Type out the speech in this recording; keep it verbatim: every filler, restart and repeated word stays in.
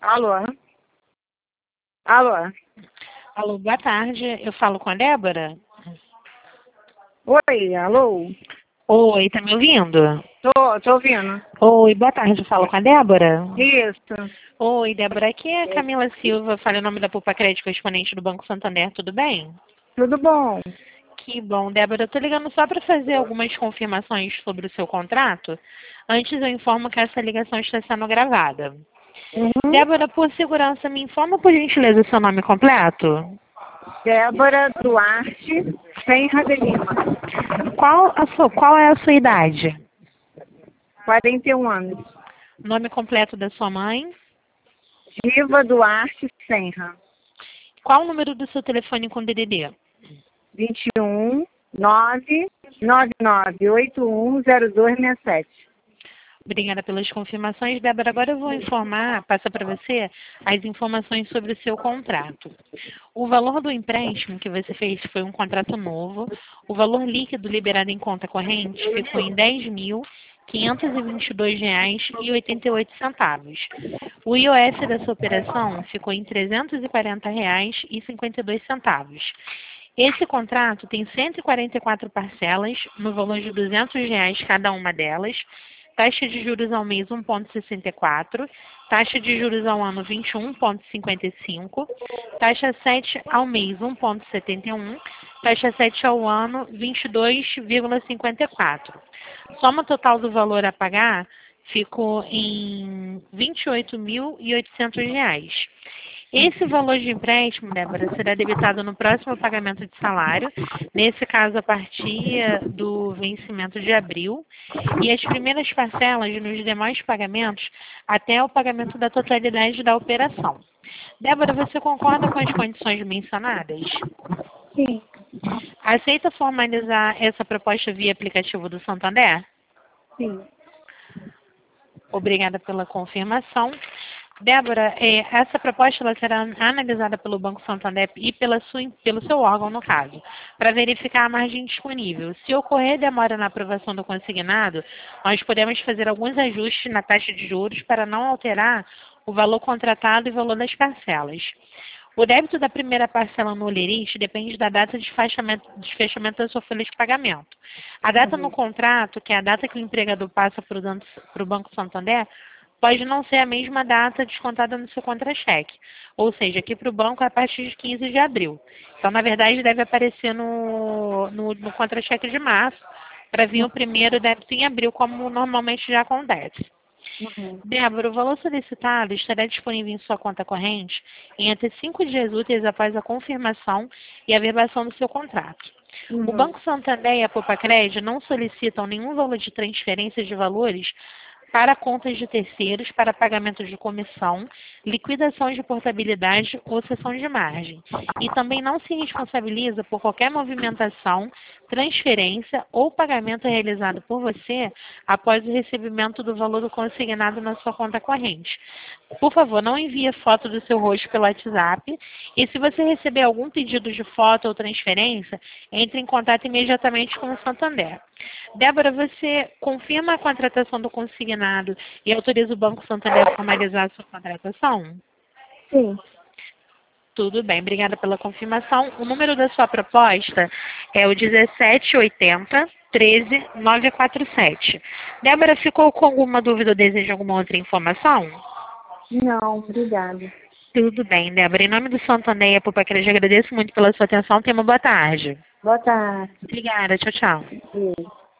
Alô? Alô? Alô, boa tarde. Eu falo com a Débora? Oi, alô? Oi, tá me ouvindo? Tô, tô ouvindo. Oi, boa tarde. Eu falo com a Débora? Isso. Oi, Débora. Aqui é a Camila Silva. Falo em nome da Poupa Crédito, correspondente do Banco Santander. Tudo bem? Tudo bom? Que bom, Débora. Eu tô ligando só para fazer algumas confirmações sobre o seu contrato. Antes eu informo que essa ligação está sendo gravada. Uhum. Débora, por segurança, me informa por gentileza o seu nome completo? Débora Duarte Senra de Lima. Qual, a sua, qual é a sua idade? quarenta e um anos. Nome completo da sua mãe? Diva Duarte Senra. Qual o número do seu telefone com D D D? vinte e um, nove nove nove oito um zero dois seis sete. Obrigada pelas confirmações, Débora. Agora eu vou informar, passa para você, as informações sobre o seu contrato. O valor do empréstimo que você fez foi um contrato novo. O valor líquido liberado em conta corrente ficou em dez mil quinhentos e vinte e dois reais e oitenta e oito centavos. O I O F dessa operação ficou em trezentos e quarenta reais e cinquenta e dois centavos. Esse contrato tem cento e quarenta e quatro parcelas, no valor de duzentos reais cada uma delas, taxa de juros ao mês um vírgula sessenta e quatro, taxa de juros ao ano vinte e um vírgula cinquenta e cinco, taxa sete ao mês um vírgula setenta e um, taxa sete ao ano vinte e dois vírgula cinquenta e quatro. Soma total do valor a pagar ficou em vinte e oito mil e oitocentos reais. Esse valor de empréstimo, Débora, será debitado no próximo pagamento de salário, nesse caso a partir do vencimento de abril, e as primeiras parcelas nos demais pagamentos até o pagamento da totalidade da operação. Débora, você concorda com as condições mencionadas? Sim. Aceita formalizar essa proposta via aplicativo do Santander? Sim. Obrigada pela confirmação. Débora, eh, essa proposta ela será analisada pelo Banco Santander e pela sua, pelo seu órgão, no caso, para verificar a margem disponível. Se ocorrer demora na aprovação do consignado, nós podemos fazer alguns ajustes na taxa de juros para não alterar o valor contratado e o valor das parcelas. O débito da primeira parcela no Olerite depende da data de fechamento, de fechamento da sua folha de pagamento. A data no contrato, que é a data que o empregador passa para o Banco Santander, pode não ser a mesma data descontada no seu contra-cheque. Ou seja, aqui para o banco é a partir de quinze de abril. Então, na verdade, deve aparecer no, no, no contra-cheque de março, para vir o primeiro débito em abril, como normalmente já acontece. Uhum. Débora, o valor solicitado estará disponível em sua conta corrente em até cinco dias úteis após a confirmação e averbação do seu contrato. Uhum. O Banco Santander e a Poupa Crédito não solicitam nenhum valor de transferência de valores para contas de terceiros para pagamento de comissão, liquidação de portabilidade ou cessão de margem. E também não se responsabiliza por qualquer movimentação, transferência ou pagamento realizado por você após o recebimento do valor do consignado na sua conta corrente. Por favor, não envie foto do seu rosto pelo WhatsApp. E se você receber algum pedido de foto ou transferência, entre em contato imediatamente com o Santander. Débora, você confirma a contratação do consignado e autoriza o Banco Santander a formalizar a sua contratação? Sim. Tudo bem, obrigada pela confirmação. O número da sua proposta é o dezessete oitenta, treze, novecentos e quarenta e sete. Débora, ficou com alguma dúvida ou deseja alguma outra informação? Não, obrigada. Tudo bem, Débora. Em nome do Santander e a Poupa Crédito, agradeço muito pela sua atenção. Tenha uma boa tarde. Boa tarde. Obrigada, tchau, tchau. Beijo.